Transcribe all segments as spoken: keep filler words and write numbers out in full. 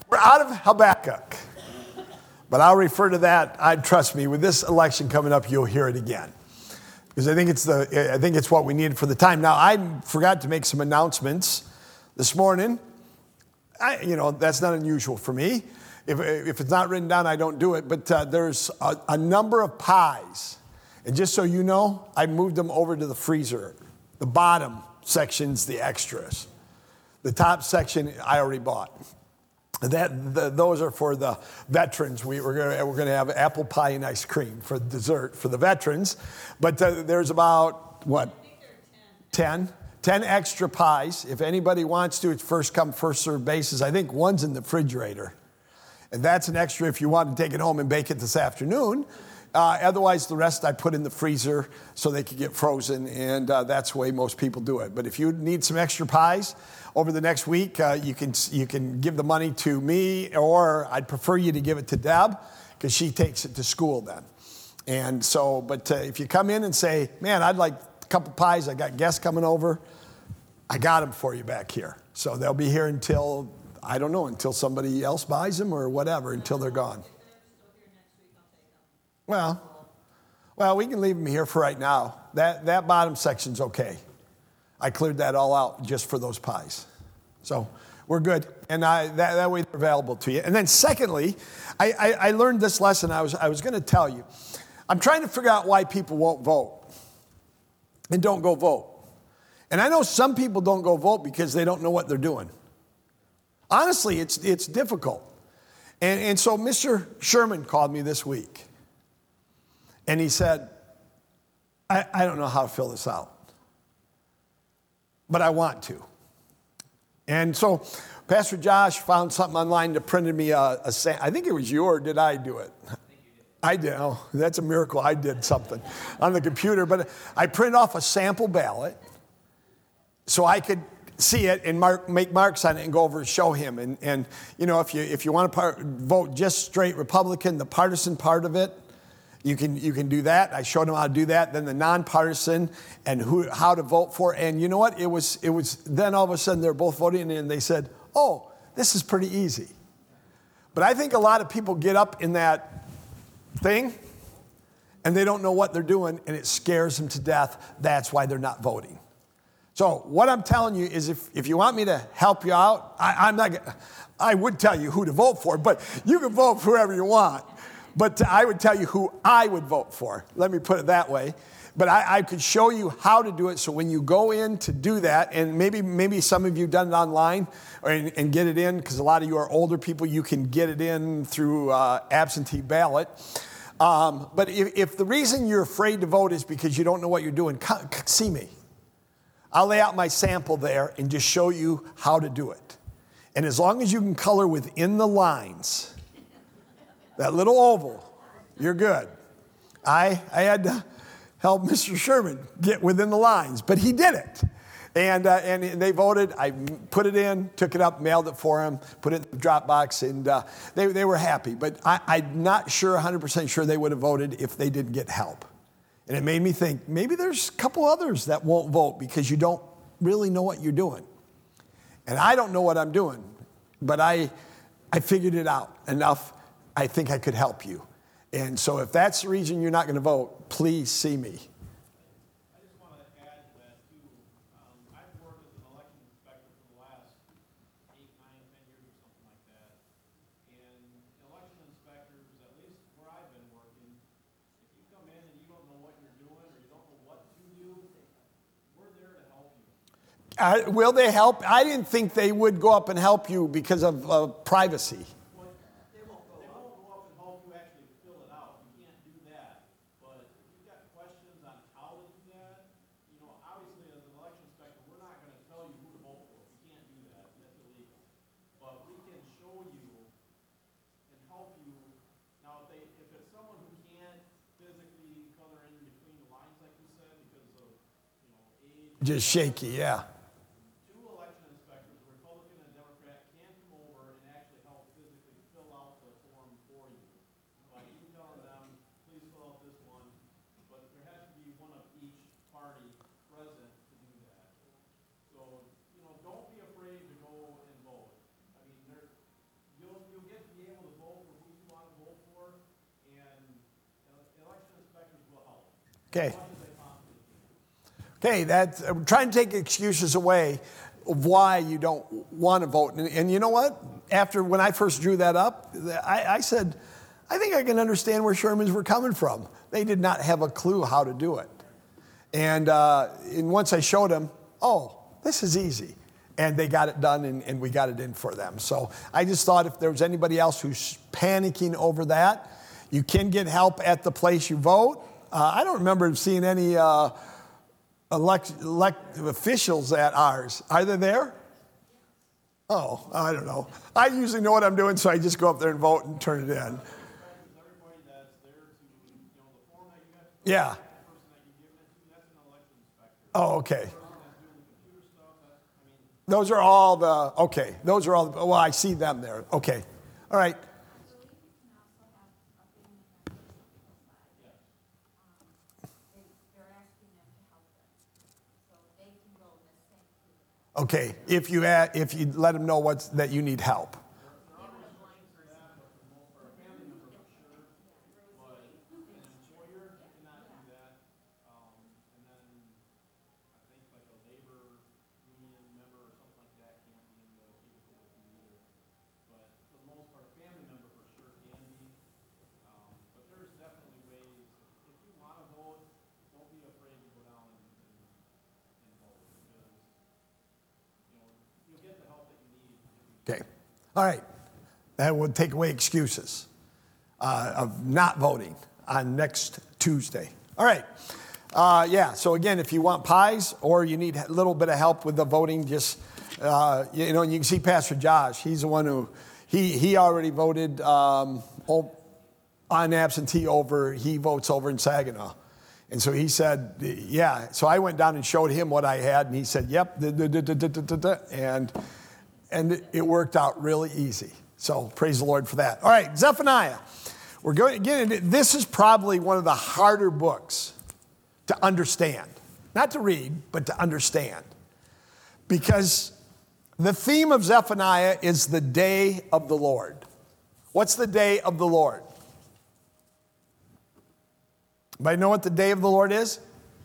We're out of Habakkuk. But I'll refer to that. I trust me, with this election coming up, you'll hear it again. Because I think it's the I think it's what we need for the time. Now, I forgot to make some announcements this morning. I, you know, that's not unusual for me. If, if it's not written down, I don't do it. But uh, there's a, a number of pies. And just so you know, I moved them over to the freezer. The bottom section's the extras. The top section I already bought. That the, those are for the veterans. We, we're going we're gonna have apple pie and ice cream for dessert for the veterans. But uh, there's about, what, ten? ten extra pies. If anybody wants to, it's first come, first served basis. I think one's in the refrigerator. And that's an extra if you want to take it home and bake it this afternoon. Uh, otherwise, the rest I put in the freezer so they could get frozen, and uh, that's the way most people do it. But if you need some extra pies over the next week, uh, you can you can give the money to me, or I'd prefer you to give it to Deb, because she takes it to school then. And so, but uh, if you come in and say, man, I'd like a couple pies, I got guests coming over, I got them for you back here. So they'll be here until, I don't know, until somebody else buys them or whatever, until they're gone. Well, well, we can leave them here for right now. That that bottom section's okay. I cleared that all out just for those pies. So we're good. And I, that, that way they're available to you. And then secondly, I, I, I learned this lesson I was, I was going to tell you. I'm trying to figure out why people won't vote and don't go vote. And I know some people don't go vote because they don't know what they're doing. Honestly, it's, it's difficult. And, and so Mister Sherman called me this week. And he said, I, I don't know how to fill this out, but I want to. And so Pastor Josh found something online that printed me a, a I think it was you, or did I do it? I did. Oh, that's a miracle. I did something on the computer. But I printed off a sample ballot so I could see it and mark, make marks on it and go over and show him. And, and you know, if you, if you want to part, vote just straight Republican, the partisan part of it, You can you can do that. I showed them how to do that. Then the nonpartisan and who how to vote for. And you know what? It was it was then all of a sudden they're both voting and they said, "Oh, this is pretty easy." But I think a lot of people get up in that thing and they don't know what they're doing and it scares them to death. That's why they're not voting. So what I'm telling you is, if, if you want me to help you out, I, I'm not. I would tell you who to vote for, but you can vote for whoever you want. But I would tell you who I would vote for. Let me put it that way. But I, I could show you how to do it. So when you go in to do that, and maybe maybe some of you have done it online or, and, and get it in, because a lot of you are older people, you can get it in through uh, absentee ballot. Um, but if, if the reason you're afraid to vote is because you don't know what you're doing, come, see me. I'll lay out my sample there and just show you how to do it. And as long as you can color within the lines, that little oval, you're good. I I had to help Mister Sherman get within the lines, but he did it. And uh, and they voted. I put it in, took it up, mailed it for him, put it in the drop box, and uh, they, they were happy. But I, I'm not sure, one hundred percent sure they would have voted if they didn't get help. And it made me think, maybe there's a couple others that won't vote because you don't really know what you're doing. And I don't know what I'm doing, but I I figured it out enough. I think I could help you. And so if that's the reason you're not going to vote, please see me. I just want to add to that, too. Um, I've worked as an election inspector for the last eight, nine, ten years or something like that. And election inspectors, at least where I've been working, if you come in and you don't know what you're doing or you don't know what to do, we're there to help you. Uh, will they help? I didn't think they would go up and help you because of uh, privacy. Just shaky, yeah. Two election inspectors, a Republican and a Democrat, can come over and actually help physically fill out the form for you. By you telling them, please fill out this one, but there has to be one of each party present to do that. So, you know, don't be afraid to go and vote. I mean, there, you'll Okay. Okay, that's, I'm trying to take excuses away of why you don't want to vote. And, and you know what? After, when I first drew that up, I, I said, I think I can understand where Shermans were coming from. They did not have a clue how to do it. And, uh, and once I showed them, oh, this is easy. And they got it done, and, and we got it in for them. So I just thought if there was anybody else who's panicking over that, you can get help at the place you vote. Uh, I don't remember seeing any uh, elect, elect officials at ours. Are they there? Oh, I don't know. I usually know what I'm doing, so I just go up there and vote and turn it in. Yeah. Oh, okay. Those are all the, okay, those are all, the, well, I see them there. Okay. All right. Okay, if you add, if you let them know what's, that you need help. Okay, all right. That would take away excuses uh, of not voting on next Tuesday. All right. Uh, yeah, so again, if you want pies or you need a little bit of help with the voting, just, uh, you know, you can see Pastor Josh. He's the one who, he, he already voted um, on absentee over, he votes over in Saginaw. And so he said, yeah. So I went down and showed him what I had, and he said, yep, and... And it worked out really easy. So praise the Lord for that. All right, Zephaniah. We're going again. This is probably one of the harder books to understand, not to read, but to understand, because the theme of Zephaniah is the day of the Lord. What's the day of the Lord? Anybody know what the day of the Lord is?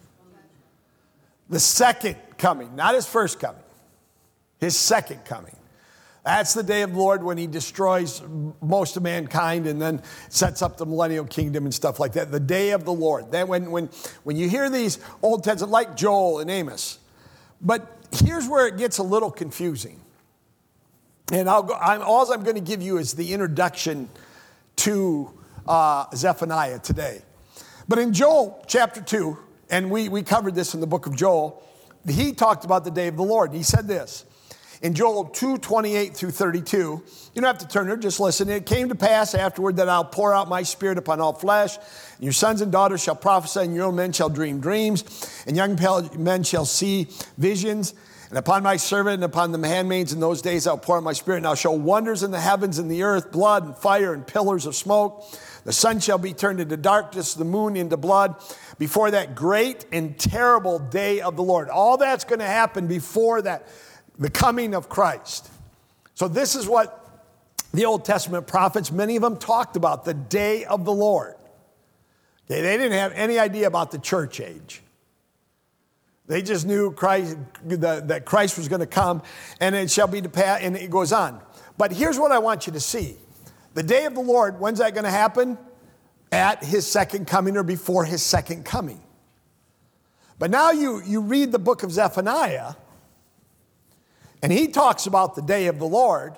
The second coming, not his first coming. His second coming. That's the day of the Lord when he destroys most of mankind and then sets up the millennial kingdom and stuff like that. The day of the Lord. That when, when, when you hear these Old Testament, like Joel and Amos. But here's where it gets a little confusing. And I'll go, I'm, all I'm going to give you is the introduction to uh, Zephaniah today. But in Joel chapter two, and we, we covered this in the book of Joel, he talked about the day of the Lord. He said this. In Joel two, twenty-eight through thirty-two, you don't have to turn there, just listen. It came to pass afterward that I'll pour out my spirit upon all flesh. And your sons and daughters shall prophesy, and your old men shall dream dreams, and young men shall see visions. And upon my servant and upon the handmaids in those days I'll pour out my spirit, and I'll show wonders in the heavens and the earth, blood and fire and pillars of smoke. The sun shall be turned into darkness, the moon into blood, before that great and terrible day of the Lord. All that's going to happen before that, the coming of Christ. So this is what the Old Testament prophets, many of them talked about, the day of the Lord. Okay, they didn't have any idea about the church age. They just knew Christ, that Christ was going to come, and it shall be to pass, and it goes on. But here's what I want you to see. The day of the Lord, when's that going to happen? At his second coming or before his second coming. But now you, you read the book of Zephaniah, and he talks about the day of the Lord,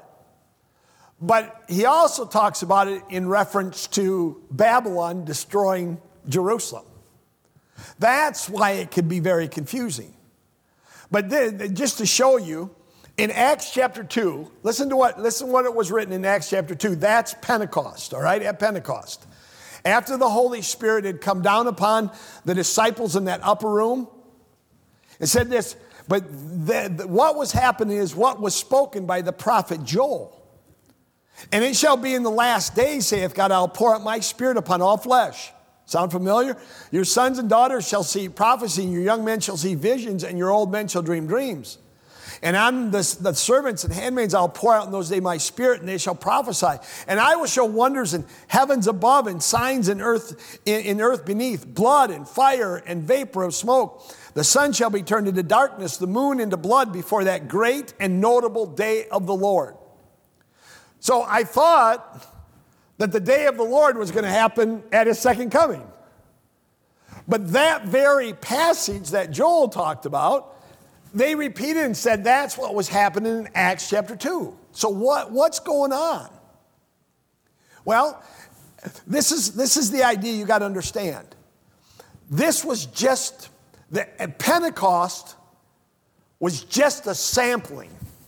but he also talks about it in reference to Babylon destroying Jerusalem. That's why it could be very confusing. But then, just to show you, in Acts chapter two, listen to what, listen what it was written in Acts chapter two. That's Pentecost, all right, at Pentecost. After the Holy Spirit had come down upon the disciples in that upper room, it said this, but the, the, what was happening is what was spoken by the prophet Joel. And it shall be in the last days, saith God, I'll pour out my spirit upon all flesh. Sound familiar? Your sons and daughters shall see prophecy, and your young men shall see visions, and your old men shall dream dreams. And on the, the servants and handmaids I'll pour out in those days my spirit, and they shall prophesy. And I will show wonders in heavens above and signs in earth, in, in earth beneath, blood and fire and vapor of smoke. The sun shall be turned into darkness, the moon into blood before that great and notable day of the Lord. So I thought that the day of the Lord was going to happen at his second coming. But that very passage that Joel talked about, they repeated and said that's what was happening in Acts chapter two. So what, what's going on? Well, this is, this is the idea you got to understand. This was just, the Pentecost was just a sampling,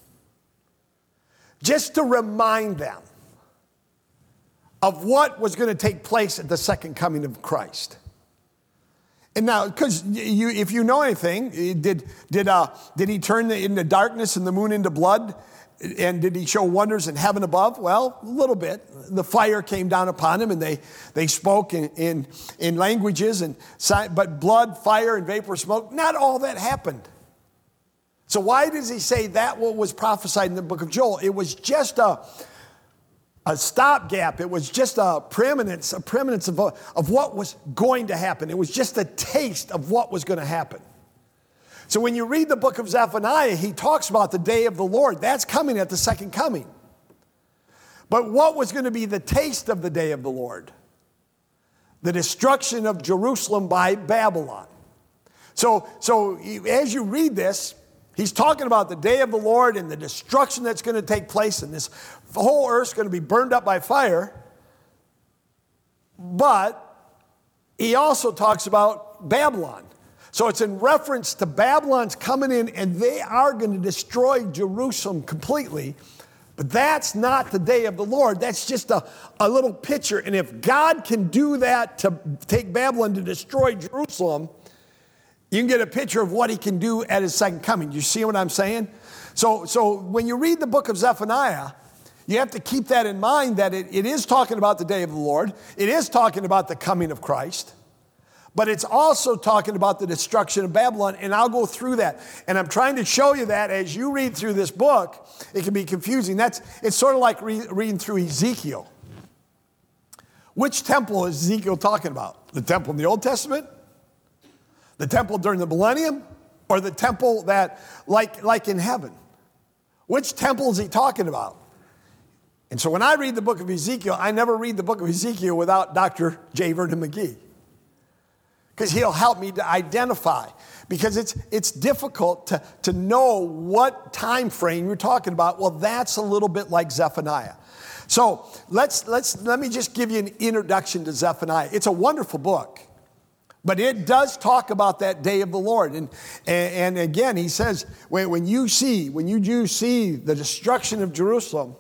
just to remind them of what was going to take place at the second coming of Christ. And now, because you, if you know anything, did, did, uh, did he turn the, into darkness and the moon into blood? And did he show wonders in heaven above? Well, a little bit. The fire came down upon him, and they, they spoke in, in, in languages, and but blood, fire, and vapor, smoke, not all that happened. So why does he say that what was prophesied in the book of Joel? It was just a, a stopgap. It was just a preeminence, a preeminence of, of what was going to happen. It was just a taste of what was going to happen. So when you read the book of Zephaniah, he talks about the day of the Lord. That's coming at the second coming. But what was going to be the taste of the day of the Lord? The destruction of Jerusalem by Babylon. So, so as you read this, he's talking about the day of the Lord and the destruction that's going to take place, and this whole earth's going to be burned up by fire. But he also talks about Babylon. So it's in reference to Babylon's coming in, and they are going to destroy Jerusalem completely. But that's not the day of the Lord. That's just a, a little picture. And if God can do that to take Babylon to destroy Jerusalem, you can get a picture of what he can do at his second coming. You see what I'm saying? So, so when you read the book of Zephaniah, you have to keep that in mind, that it, it is talking about the day of the Lord. It is talking about the coming of Christ. But it's also talking about the destruction of Babylon, and I'll go through that. And I'm trying to show you that as you read through this book, it can be confusing. That's, it's sort of like re- reading through Ezekiel. Which temple is Ezekiel talking about? The temple in the Old Testament? The temple during the millennium? Or the temple that, like, like in heaven? Which temple is he talking about? And so when I read the book of Ezekiel, I never read the book of Ezekiel without Doctor J. Vernon McGee. Because he'll help me to identify. Because it's it's difficult to, to know what time frame you're talking about. Well, that's a little bit like Zephaniah. So let's let's let me just give you an introduction to Zephaniah. It's a wonderful book. But it does talk about that day of the Lord. And, and, and again, he says, when, when you see, when you do see the destruction of Jerusalem,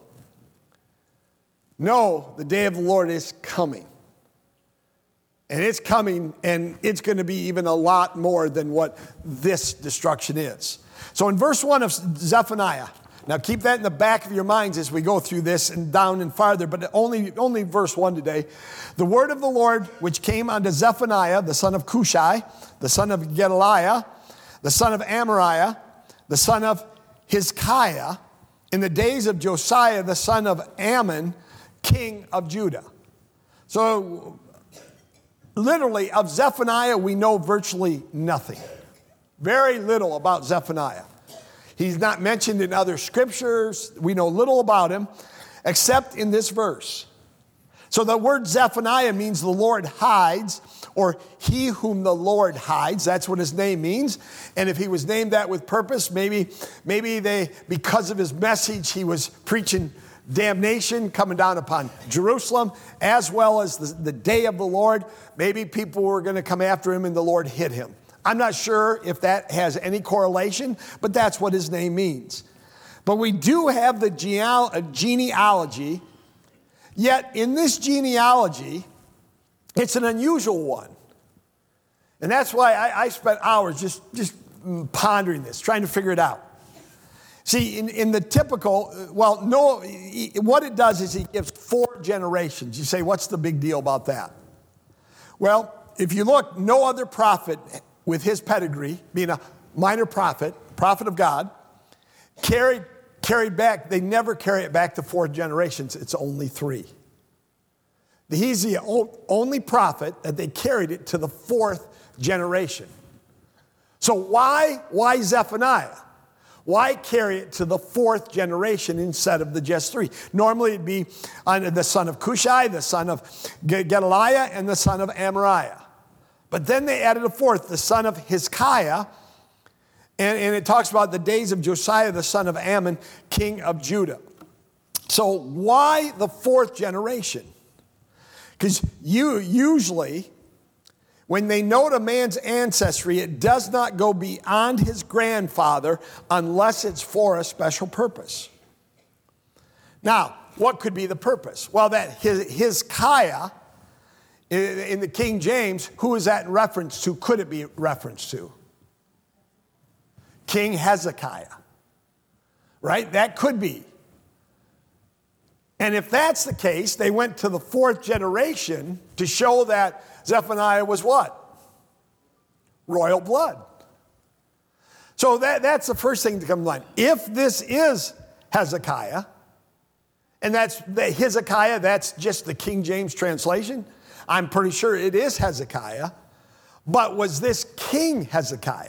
know the day of the Lord is coming. And it's coming, and it's going to be even a lot more than what this destruction is. So in verse one of Zephaniah, now keep that in the back of your minds as we go through this and down and farther, but only, only verse one today. The word of the Lord which came unto Zephaniah, the son of Cushai, the son of Gedaliah, the son of Amariah, the son of Hezekiah, in the days of Josiah, the son of Ammon, king of Judah. So literally, of Zephaniah, we know virtually nothing. Very little about Zephaniah. He's not mentioned in other scriptures. We know little about him, except in this verse. So the word Zephaniah means the Lord hides, or he whom the Lord hides. That's what his name means. And if he was named that with purpose, maybe, maybe they, because of his message, he was preaching damnation coming down upon Jerusalem, as well as the, the day of the Lord. Maybe people were going to come after him and the Lord hid him. I'm not sure if that has any correlation, but that's what his name means. But we do have the geneal- genealogy, yet in this genealogy, it's an unusual one. And that's why I, I spent hours just, just pondering this, trying to figure it out. See, in, in the typical, well, no, what it does is he gives four generations. You say, what's the big deal about that? Well, if you look, no other prophet with his pedigree, being a minor prophet, prophet of God, carried, carried back, they never carry it back to four generations. It's only three. He's the only prophet that they carried it to the fourth generation. So why, why Zephaniah? Why carry it to the fourth generation instead of the just three? Normally it'd be on the son of Cushai, the son of Gedaliah, and the son of Amariah. But then they added a fourth, the son of Hezekiah, and, and it talks about the days of Josiah, the son of Ammon, king of Judah. So why the fourth generation? Because you usually, when they note a man's ancestry, it does not go beyond his grandfather unless it's for a special purpose. Now, what could be the purpose? Well, that Hezekiah, in the King James, who is that in reference to? Could it be referenced to? King Hezekiah, right? That could be. And if that's the case, they went to the fourth generation to show that Zephaniah was what? Royal blood. So that, that's the first thing to come to mind. If this is Hezekiah, and that's the Hezekiah, that's just the King James translation, I'm pretty sure it is Hezekiah. But was this King Hezekiah?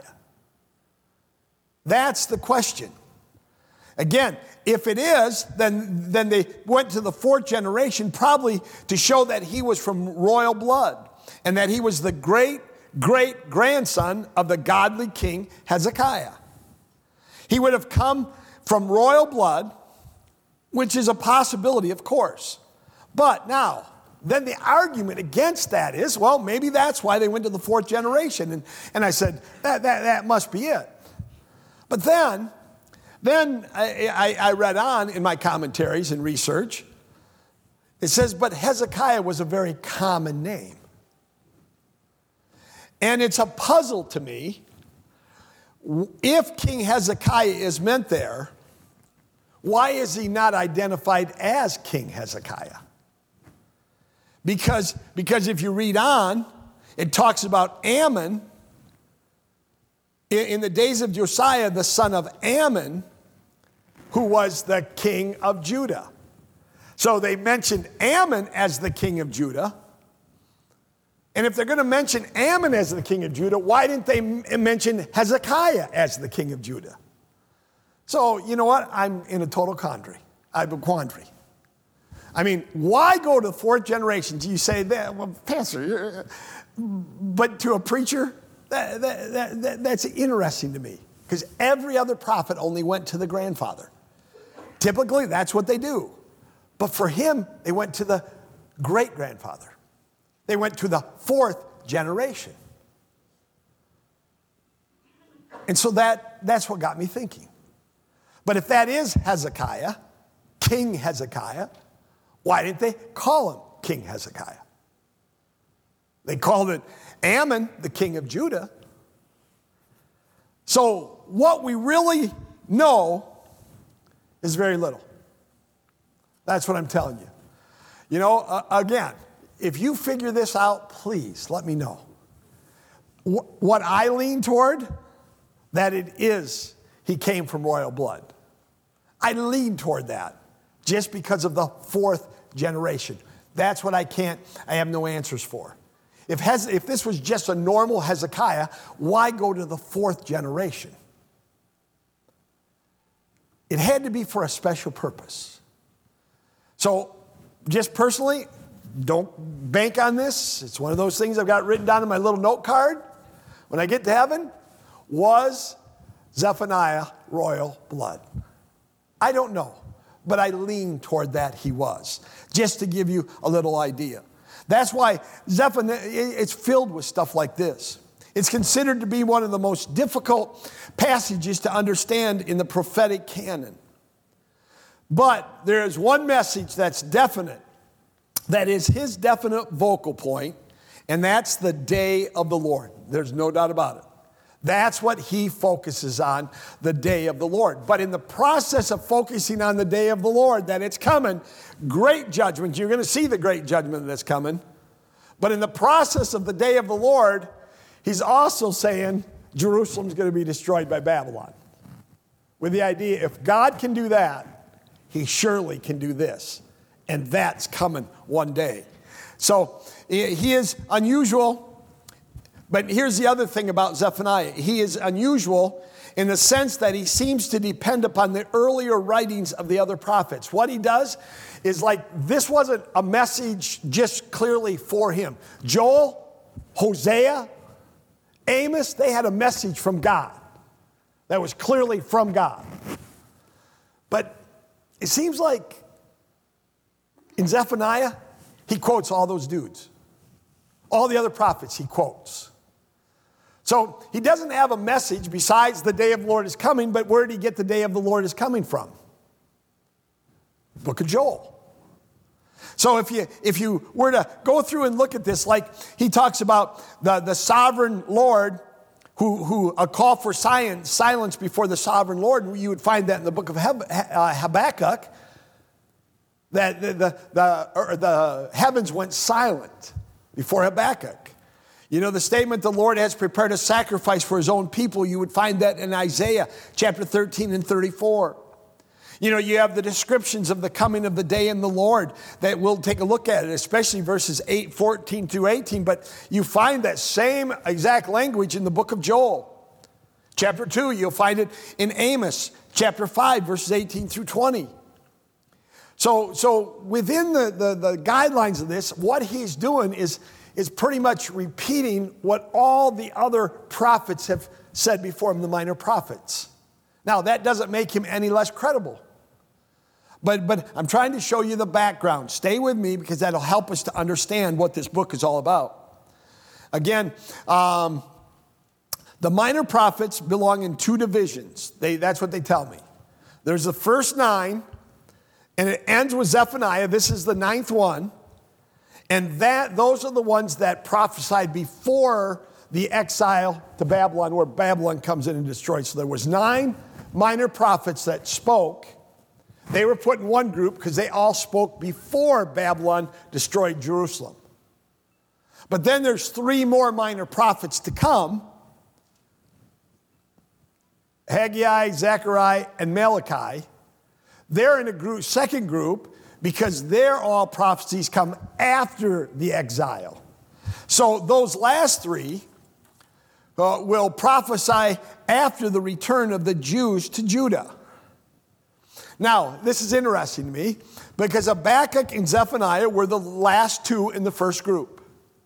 That's the question. Again, if it is, then, then they went to the fourth generation probably to show that he was from royal blood and that he was the great, great grandson of the godly King Hezekiah. He would have come from royal blood, which is a possibility, of course. But now, then the argument against that is, well, maybe that's why they went to the fourth generation. And, and I said, that, that, that must be it. But then, then I, I, I read on in my commentaries and research. It says, but Hezekiah was a very common name. And it's a puzzle to me. If King Hezekiah is meant there, why is he not identified as King Hezekiah? Because, because if you read on, it talks about Ammon. In, in the days of Josiah, the son of Ammon, who was the king of Judah. So they mentioned Ammon as the king of Judah. And if they're going to mention Ammon as the king of Judah, why didn't they mention Hezekiah as the king of Judah? So, you know what? I'm in a total quandary. I have a quandary. I mean, why go to the fourth generation? Do you say that? Well, Pastor, you're, but to a preacher, that, that, that, that, that's interesting to me. Because every other prophet only went to the grandfather. Typically, that's what they do. But for him, they went to the great-grandfather. They went to the fourth generation. And so that, that's what got me thinking. But if that is Hezekiah, King Hezekiah, why didn't they call him King Hezekiah? They called it Ammon, the king of Judah. So what we really know is very little. That's what I'm telling you. You know, uh, again, if you figure this out, please let me know. Wh- what I lean toward, that it is, he came from royal blood. I lean toward that just because of the fourth generation. That's what I can't, I have no answers for. If, Hez, if this was just a normal Hezekiah, why go to the fourth generation? It had to be for a special purpose. So, just personally, don't bank on this. It's one of those things I've got written down in my little note card. When I get to heaven, was Zephaniah royal blood? I don't know, but I lean toward that he was, just to give you a little idea. That's why Zephaniah, it's filled with stuff like this. It's considered to be one of the most difficult passages to understand in the prophetic canon. But there is one message that's definite, that is his definite vocal point, and that's the day of the Lord. There's no doubt about it. That's what he focuses on, the day of the Lord. But in the process of focusing on the day of the Lord, that it's coming, great judgment. You're going to see the great judgment that's coming. But in the process of the day of the Lord, he's also saying Jerusalem's going to be destroyed by Babylon. with the idea if God can do that, he surely can do this. And that's coming one day. So he is unusual, but here's the other thing about Zephaniah. He is unusual in the sense that he seems to depend upon the earlier writings of the other prophets. What he does is like, this wasn't a message just clearly for him. Joel, Hosea, Amos, they had a message from God that was clearly from God. But it seems like in Zephaniah, he quotes all those dudes. All the other prophets he quotes. So he doesn't have a message besides the day of the Lord is coming, but where did he get the day of the Lord is coming from? The book of Joel. So if you if you were to go through and look at this, like he talks about the, the sovereign Lord who, who a call for silence, silence before the sovereign Lord, you would find that in the book of Hab, uh, Habakkuk, that the, the, the, or the heavens went silent before Habakkuk. You know, the statement, the Lord has prepared a sacrifice for his own people, you would find that in Isaiah chapter thirteen and thirty-four. You know, you have the descriptions of the coming of the day in the Lord that we'll take a look at it, especially verses eight, fourteen through eighteen. But you find that same exact language in the book of Joel. Chapter two, you'll find it in Amos chapter five, verses eighteen through twenty. So, so within the, the, the guidelines of this, what he's doing is is pretty much repeating what all the other prophets have said before him, the minor prophets. Now, that doesn't make him any less credible. But, but I'm trying to show you the background. Stay with me because that'll help us to understand what this book is all about. Again, um, the minor prophets belong in two divisions. They, that's what they tell me. There's the first nine, and it ends with Zephaniah. This is the ninth one. And that those are the ones that prophesied before the exile to Babylon, where Babylon comes in and destroys. So there was nine minor prophets that spoke. They were put in one group because they all spoke before Babylon destroyed Jerusalem. But then there's three more minor prophets to come: Haggai, Zechariah, and Malachi. They're in a group, second group, because their all prophecies come after the exile. So those last three uh, will prophesy after the return of the Jews to Judah. Now, this is interesting to me because Habakkuk and Zephaniah were the last two in the first group.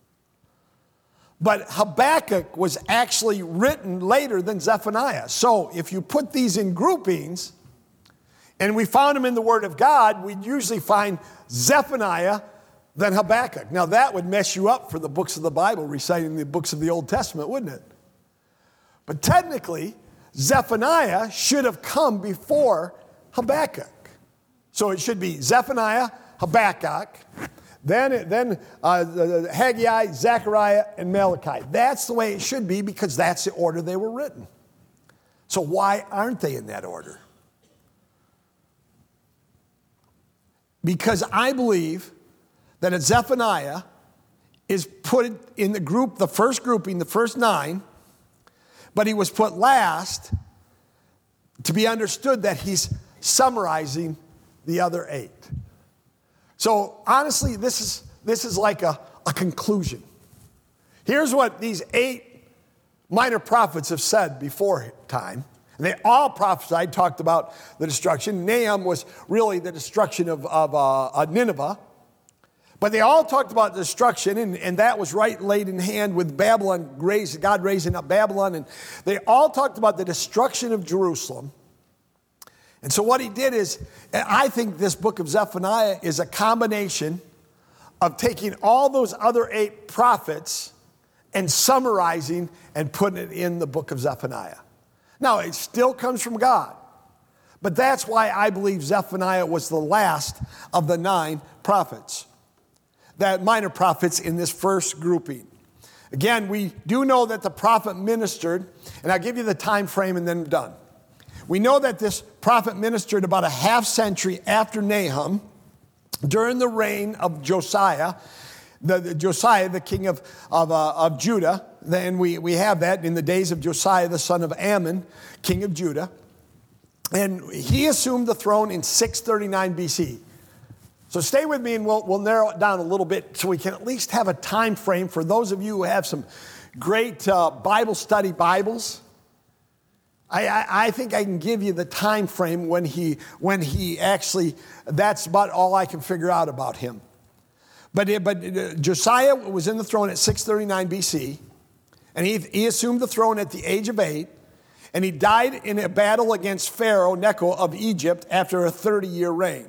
But Habakkuk was actually written later than Zephaniah. So if you put these in groupings, and we found them in the Word of God, we'd usually find Zephaniah than Habakkuk. Now, that would mess you up for the books of the Bible, reciting the books of the Old Testament, wouldn't it? But technically, Zephaniah should have come before Habakkuk. So it should be Zephaniah, Habakkuk, then, then uh, Haggai, Zechariah, and Malachi. That's the way it should be because that's the order they were written. So why aren't they in that order? Because I believe that Zephaniah is put in the group, the first grouping, the first nine, but he was put last to be understood that he's summarizing the other eight. So honestly, this is, this is like a, a conclusion. Here's what these eight minor prophets have said before time. And they all prophesied, talked about the destruction. Nahum was really the destruction of, of uh, Nineveh. But they all talked about destruction, and, and that was right laid in hand with Babylon, God raising up Babylon. And they all talked about the destruction of Jerusalem. And so what he did is, I think this book of Zephaniah is a combination of taking all those other eight prophets and summarizing and putting it in the book of Zephaniah. Now, it still comes from God. But that's why I believe Zephaniah was the last of the nine prophets, that minor prophets in this first grouping. Again, we do know that the prophet ministered, and I'll give you the time frame and then I'm done. We know that this prophet ministered about a half century after Nahum, during the reign of Josiah, the, the Josiah, the king of, of, uh, of Judah. Then we, we have that in the days of Josiah, the son of Ammon, king of Judah. And he assumed the throne in six thirty-nine B C. So stay with me and we'll, we'll narrow it down a little bit so we can at least have a time frame for those of you who have some great uh, Bible study Bibles. I, I, I think I can give you the time frame when he, when he actually, that's about all I can figure out about him. But, it, but uh, Josiah was in the throne at six thirty-nine B C, and he, he assumed the throne at the age of eight, and he died in a battle against Pharaoh Necho of Egypt after a thirty-year reign.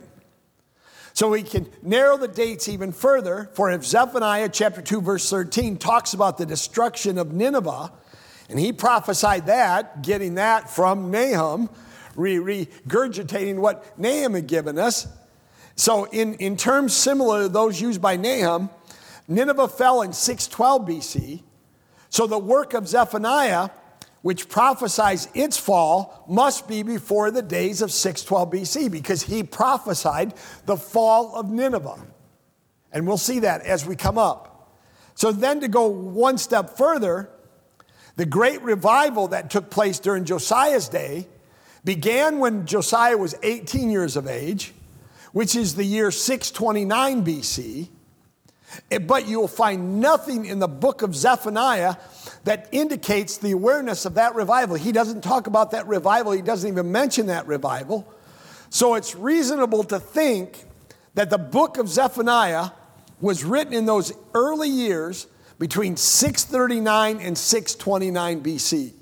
So we can narrow the dates even further, for if Zephaniah chapter two verse thirteen talks about the destruction of Nineveh, and he prophesied that, getting that from Nahum, regurgitating what Nahum had given us. So in, in terms similar to those used by Nahum, Nineveh fell in six twelve B C. So the work of Zephaniah, which prophesies its fall, must be before the days of six twelve B C, because he prophesied the fall of Nineveh. And we'll see that as we come up. So then to go one step further, the great revival that took place during Josiah's day began when Josiah was eighteen years of age, which is the year six twenty-nine B C. But you'll find nothing in the book of Zephaniah that indicates the awareness of that revival. He doesn't talk about that revival. He doesn't even mention that revival. So it's reasonable to think that the book of Zephaniah was written in those early years between six thirty-nine and six twenty-nine B C.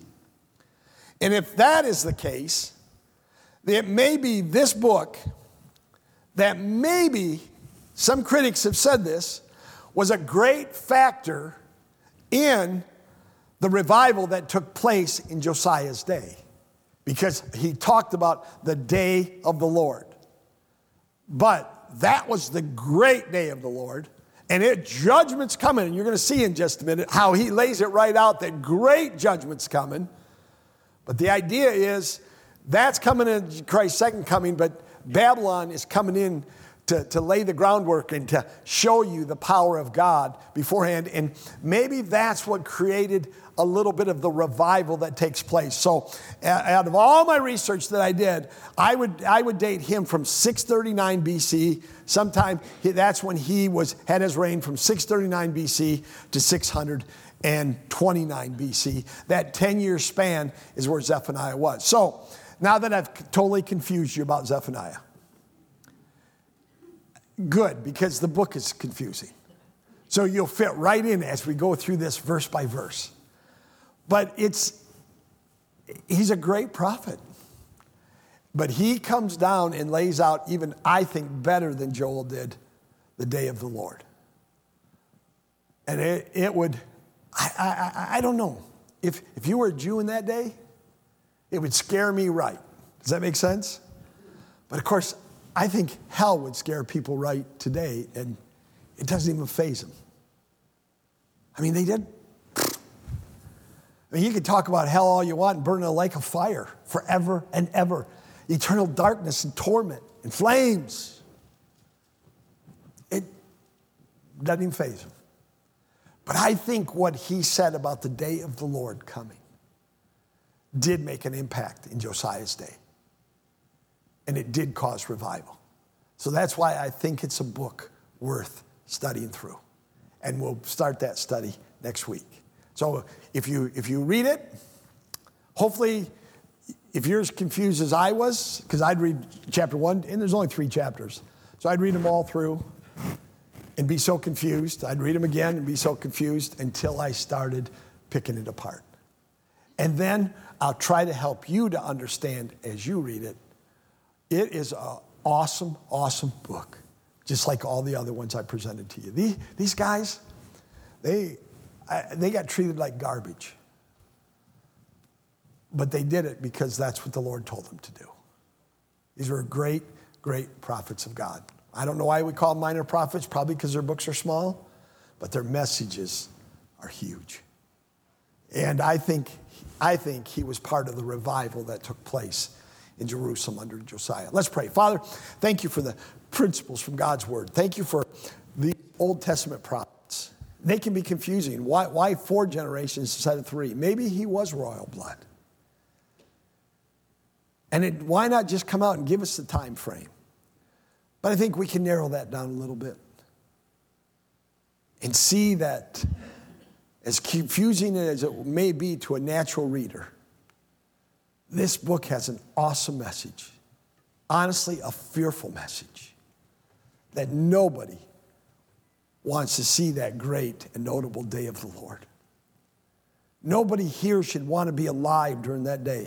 And if that is the case, it may be this book that maybe, some critics have said this, was a great factor in the revival that took place in Josiah's day, because he talked about the day of the Lord. But that was the great day of the Lord, and it judgment's coming, and you're going to see in just a minute how he lays it right out that great judgment's coming. But the idea is that's coming in Christ's second coming, but Babylon is coming in To, to lay the groundwork and to show you the power of God beforehand. And maybe that's what created a little bit of the revival that takes place. So out of all my research that I did, I would I would date him from six thirty-nine B C. Sometime that's when he was had his reign, from six thirty-nine B C to six twenty-nine B C. That ten-year span is where Zephaniah was. So now that I've totally confused you about Zephaniah, good, because the book is confusing. So you'll fit right in as we go through this verse by verse. But it's, he's a great prophet. But he comes down and lays out, even I think better than Joel did, the day of the Lord. And it, it would, I, I, I don't know. If, if you were a Jew in that day, it would scare me right. Does that make sense? But of course, I think hell would scare people right today, and it doesn't even faze them. I mean, they did. I mean, you can talk about hell all you want and burn in a lake of fire forever and ever. Eternal darkness and torment and flames. It doesn't even faze them. But I think what he said about the day of the Lord coming did make an impact in Josiah's day. And it did cause revival. So that's why I think it's a book worth studying through. And we'll start that study next week. So if you if you read it, hopefully, if you're as confused as I was, because I'd read chapter one, and there's only three chapters. So I'd read them all through and be so confused. I'd read them again and be so confused until I started picking it apart. And then I'll try to help you to understand as you read it. It is an awesome, awesome book, just like all the other ones I presented to you. These, these guys, they, I, they got treated like garbage. But they did it because that's what the Lord told them to do. These were great, great prophets of God. I don't know why we call them minor prophets, probably because their books are small, but their messages are huge. And I think, I think he was part of the revival that took place in Jerusalem under Josiah. Let's pray. Father, thank you for the principles from God's word. Thank you for the Old Testament prophets. They can be confusing. Why, why four generations instead of three? Maybe he was royal blood. And it, why not just come out and give us the time frame? But I think we can narrow that down a little bit and see that, as confusing as it may be to a natural reader, this book has an awesome message. Honestly, a fearful message that nobody wants to see that great and notable day of the Lord. Nobody here should want to be alive during that day.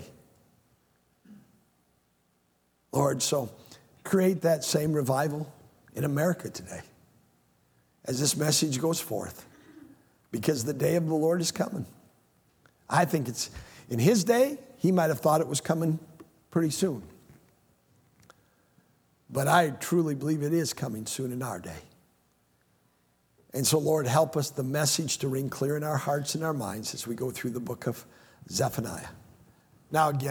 Lord, so create that same revival in America today as this message goes forth, because the day of the Lord is coming. I think it's, in his day, he might have thought it was coming pretty soon. But I truly believe it is coming soon in our day. And so, Lord, help us the message to ring clear in our hearts and our minds as we go through the book of Zephaniah. Now again,